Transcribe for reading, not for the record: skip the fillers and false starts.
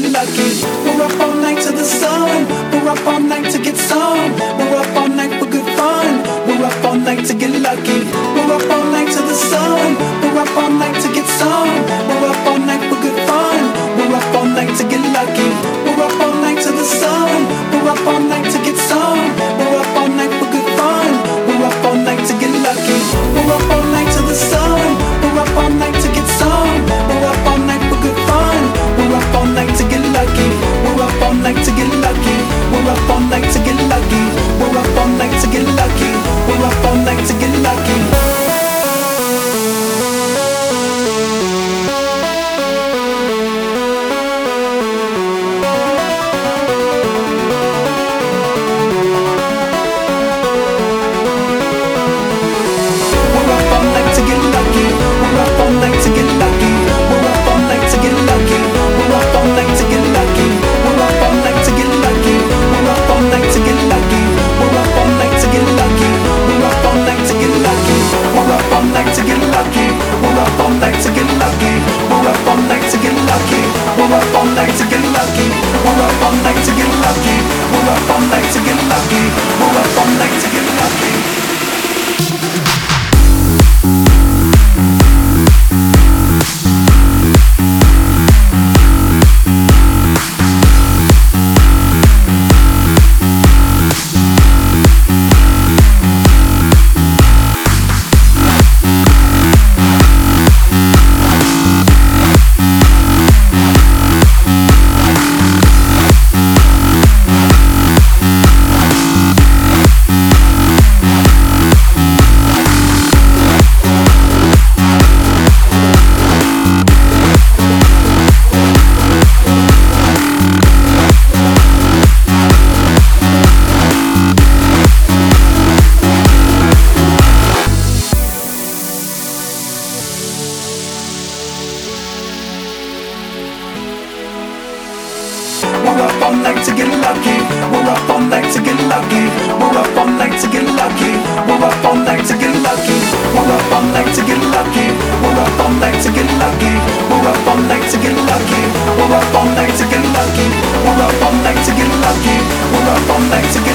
lucky. We're up all night to the sun. We're up all night to get some. We're up all night for good fun. We're up all night to get lucky. We're up all night to the sun. We're up all night to get some. We're up all night for good fun. We're up all night to get lucky. We're up all night to the sun. We're up all night to get some. We're up all night for good fun. We're up all night to get lucky. We're up all night to the sun. We're up all night to get some. We're up all night for good fun. We're up all night to get lucky. We're up all night to get lucky. We're up all night to get lucky. We're up all night to get lucky. We're up all night to get lucky. We're up all night to get lucky. We're up all night to get lucky. We're up all night to get lucky. We're up all night to get lucky. We're up all night to get lucky. We're up all night to get lucky. We're up all night to get lucky. We're up all night to get lucky. We're up all night to get lucky. We're up all night to